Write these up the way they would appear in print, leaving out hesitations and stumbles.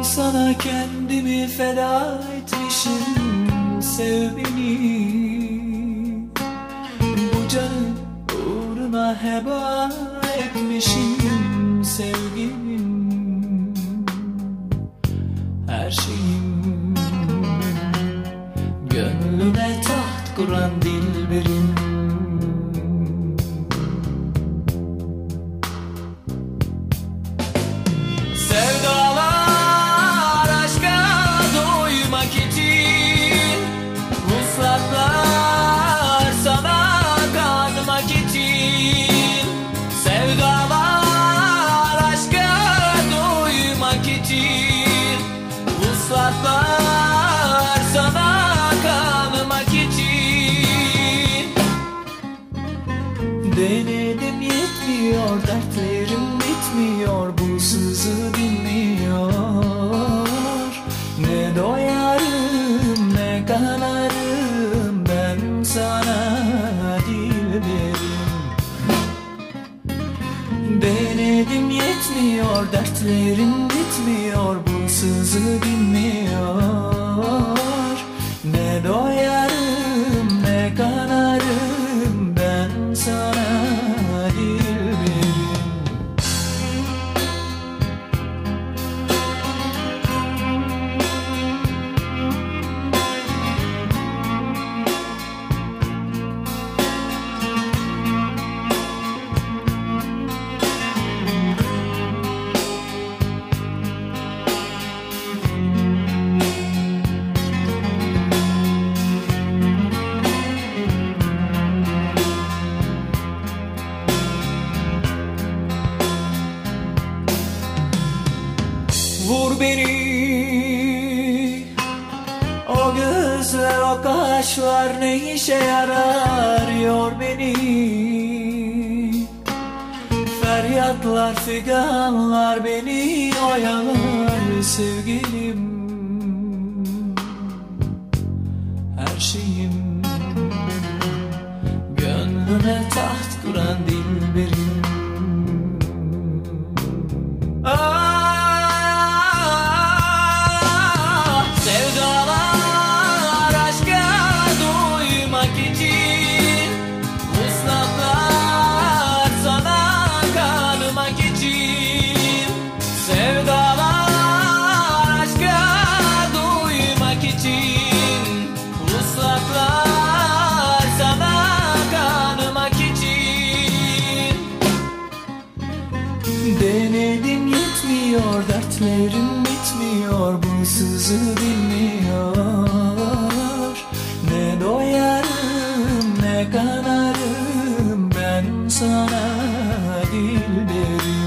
Sana kendimi feda etmişim, sev beni. Bu canı uğruna heba etmişim, sevgilim, her şeyim. Gönlüme taht kuran dilberim. Denedim yetmiyor, dertlerim bitmiyor, bu sızı dinmiyor. Ne doyarım ne kanarım ben sana dilberim. Denedim yetmiyor, dertlerim bitmiyor, bu sızı dinmiyor. Ne doyarım ne kanarım ben sana dilberim. Vur beni, o gözler o kaşlar ne işe yarar, yor beni. Feryatlar figanlar beni oyalar sevgilim, her şeyim. Gönlüme taht kuran dilberim. Denedim yetmiyor, dertlerim bitmiyor, bu sızı dinmiyor. Ne doyarım ne kanarım ben sana dilberim.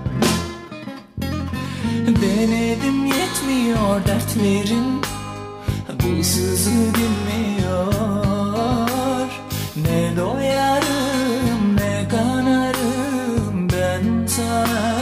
Denedim yetmiyor, dertlerim bu sızı dinmiyor. Ne doyarım ne kanarım ben sana